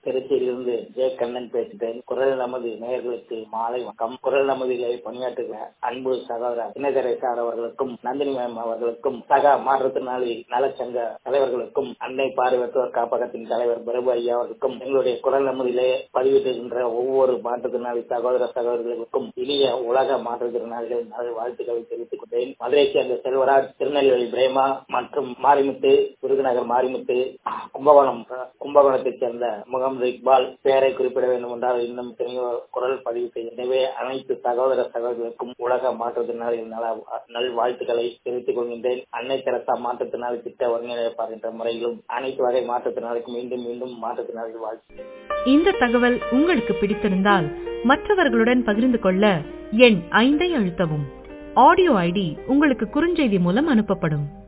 திருச்சியிலிருந்து ஜே கண்ணன் பேசுகிறேன். குரல் நமது நேயர்களுக்கு மாலை வணக்கம். குரல் நமதிலே பணியாற்றுகிற அன்பு சகோதரர் தினகரேசார் அவர்களுக்கும், நந்தினி மேம் அவர்களுக்கும், சக மாற்றுத்திறனாளி நலச்சங்க தலைவர்களுக்கும், அன்னை பார்வையற்றோர் காப்பகத்தின் தலைவர் பிரபு ஐயா அவர்களுக்கும், எங்களுடைய குரல் நமதிலே பதிவிடுகின்ற ஒவ்வொரு மாற்றுத்திறனாளி சகோதர சகோதரர்களுக்கும் இனிய உலக மாற்றுத்திறனாளிகள் நல வாழ்த்துக்களை தெரிவித்துக் கொண்டேன். மதுரைக்கு அந்த செல்வராஜ், திருநெல்வேலி பிரேமா மற்றும் மாரிமுத்து, விருதுநகர் மாரிமுத்து, கும்பகோணத்தைச் சேர்ந்த முகமது இக்பால் பெயரை குறிப்பிட வேண்டும் என்றால் இன்னும் குரல் பதிவு செய்ய. எனவே அனைத்து சகோதர சகோதரர்களுக்கும் உலக மாற்றுத்திறனாளிகள் நல் வாழ்த்துக்களை தெரிவித்துக் கொள்கின்றேன். அன்னை தெரசா மாற்றுத்திறனாளி திட்ட ஒருங்கிணைப்பார் என்ற முறையிலும் அனைத்து வகை மாற்றுத்திறனாளிக்கும் மீண்டும் மீண்டும் மாற்றுத்திறனாளிகள் வாழ்த்து. இந்த தகவல் உங்களுக்கு பிடித்திருந்தால் மற்றவர்களுடன் பகிர்ந்து கொள்ள எண் 5 அழுத்தவும். ஆடியோ ஐடி உங்களுக்கு குறுஞ்செய்தி மூலம் அனுப்பப்படும்.